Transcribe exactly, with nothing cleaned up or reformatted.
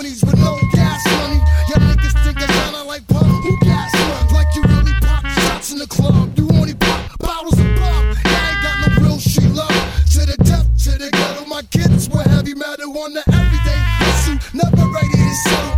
twenties with no gas money. Y'all niggas think I sound like pump. Who gas runs? Like you really pop shots in the club. You only pop bottles of pop. I ain't got no real street love. To the death, to the ghetto. My kids were heavy metal on the everyday issue. Never rated it so.